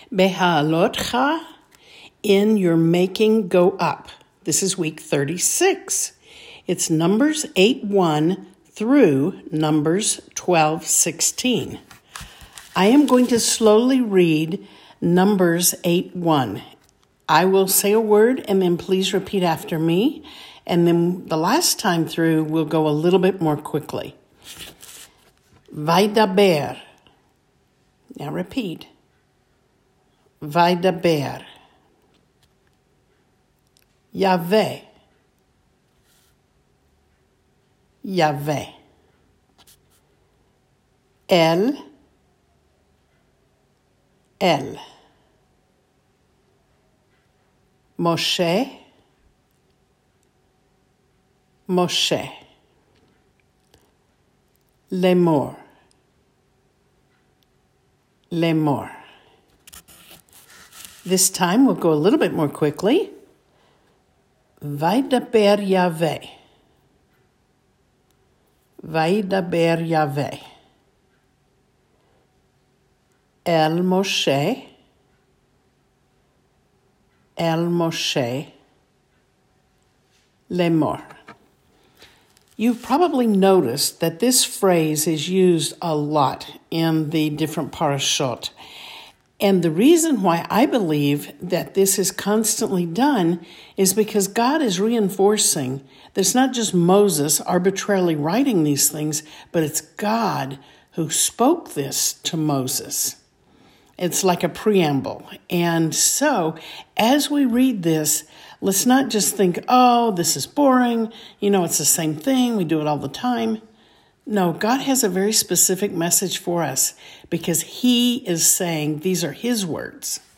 Beha'alotcha, in your making go up. This is week 36. It's Numbers 8:1 through Numbers 12:16. I am going to slowly read Numbers 8:1. I will say a word and then please repeat after me. And then the last time through, we'll go a little bit more quickly. Vaidaber. Now repeat. Vaidaber. Yahweh. Yahweh. El. Moshe. Lemor. This time we'll go a little bit more quickly. Vaidaber Yahweh. El Moshe. Lemor. You've probably noticed that this phrase is used a lot in the different parashot. And the reason why I believe that this is constantly done is because God is reinforcing that it's not just Moses arbitrarily writing these things, but it's God who spoke this to Moses. It's like a preamble. And so as we read this, let's not just think, oh, this is boring. It's the same thing. We do it all the time. No, God has a very specific message for us because He is saying these are His words.